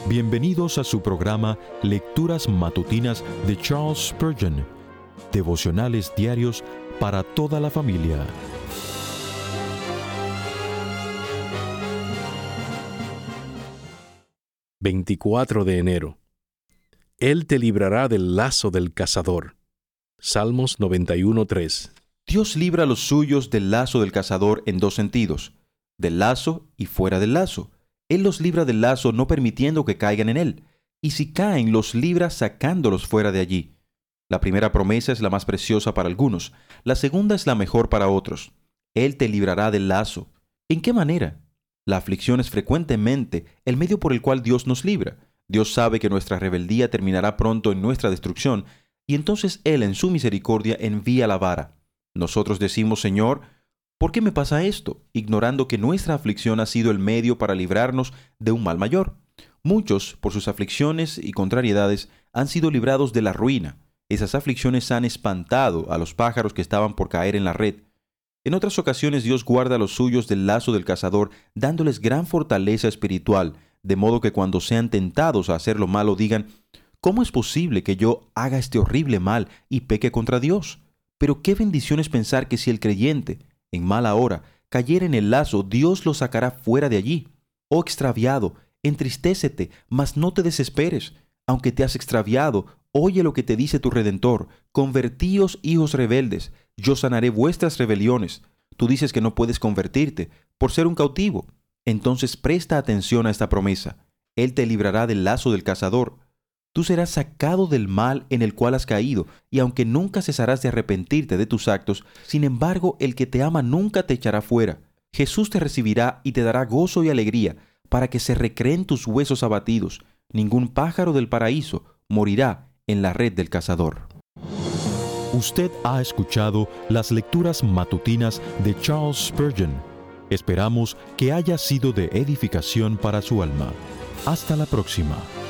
Bienvenidos a su programa Lecturas Matutinas de Charles Spurgeon, devocionales diarios para toda la familia. «24 de enero. Él te librará del lazo del cazador». Salmos 91:3. Dios libra a los suyos del lazo del cazador en dos sentidos: del lazo y fuera del lazo. Él los libra del lazo no permitiendo que caigan en él, y si caen, los libra sacándolos fuera de allí. La primera promesa es la más preciosa para algunos, la segunda es la mejor para otros. Él te librará del lazo. ¿En qué manera? La aflicción es frecuentemente el medio por el cual Dios nos libra. Dios sabe que nuestra rebeldía terminará pronto en nuestra destrucción, y entonces Él en su misericordia envía la vara. Nosotros decimos: Señor, ¿por qué me pasa esto?, ignorando que nuestra aflicción ha sido el medio para librarnos de un mal mayor. Muchos, por sus aflicciones y contrariedades, han sido librados de la ruina. Esas aflicciones han espantado a los pájaros que estaban por caer en la red. En otras ocasiones Dios guarda a los suyos del lazo del cazador, dándoles gran fortaleza espiritual, de modo que cuando sean tentados a hacer lo malo digan: ¿cómo es posible que yo haga este horrible mal y peque contra Dios? Pero qué bendición es pensar que si el creyente, en mala hora, cayera en el lazo, Dios lo sacará fuera de allí. Oh extraviado, entristécete, mas no te desesperes. Aunque te has extraviado, oye lo que te dice tu Redentor: convertíos, hijos rebeldes, yo sanaré vuestras rebeliones. Tú dices que no puedes convertirte por ser un cautivo. Entonces presta atención a esta promesa: Él te librará del lazo del cazador. Tú serás sacado del mal en el cual has caído, y aunque nunca cesarás de arrepentirte de tus actos, sin embargo, el que te ama nunca te echará fuera. Jesús te recibirá y te dará gozo y alegría, para que se recreen tus huesos abatidos. Ningún pájaro del paraíso morirá en la red del cazador. Usted ha escuchado las lecturas matutinas de Charles Spurgeon. Esperamos que haya sido de edificación para su alma. Hasta la próxima.